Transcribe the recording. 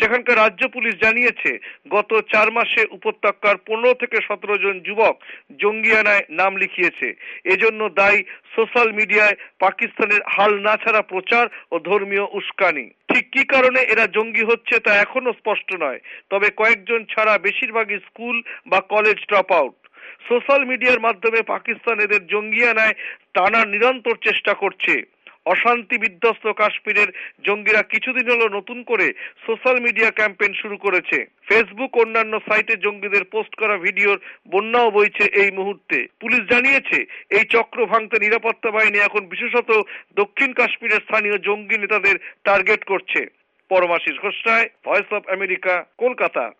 সেখানকার রাজ্য পুলিশ জানিয়েছে গত 4 মাসে উপত্যকার 15 থেকে 17 জন যুবক জঙ্গিয়ানায় নাম লিখিয়েছে। এজন্য দায়ী সোশ্যাল মিডিয়ায় পাকিস্তানের হাল না ছাড়া প্রচার ও ধর্মীয় উস্কানি। ঠিক কি কারণে এরা জঙ্গি হচ্ছে তা এখনো স্পষ্ট নয়, তবে কয়েকজন ছাড়া বেশিরভাগই স্কুল বা কলেজ ড্রপ আউট। সোশ্যাল মিডিয়ার মাধ্যমে পাকিস্তান এদের জঙ্গিয়ানায় টানার নিরন্তর চেষ্টা করছে। অশান্তি বিধ্বস্ত কাশ্মীরের জঙ্গিরা কিছুদিন হলো নতুন করে সোশ্যাল মিডিয়া ক্যাম্পেইন শুরু করেছে। ফেসবুক অন্যান্য সাইটে জঙ্গিদের পোস্ট করা ভিডিওর বন্যাও বইছে এই মুহূর্তে। পুলিশ জানিয়েছে এই চক্র ভাঙতে নিরাপত্তা বাহিনী এখন বিশেষত দক্ষিণ কাশ্মীরের স্থানীয় জঙ্গি নেতাদের টার্গেট করছে। পরমাশিস ঘোষায়, ভয়েস অফ আমেরিকা, কলকাতা।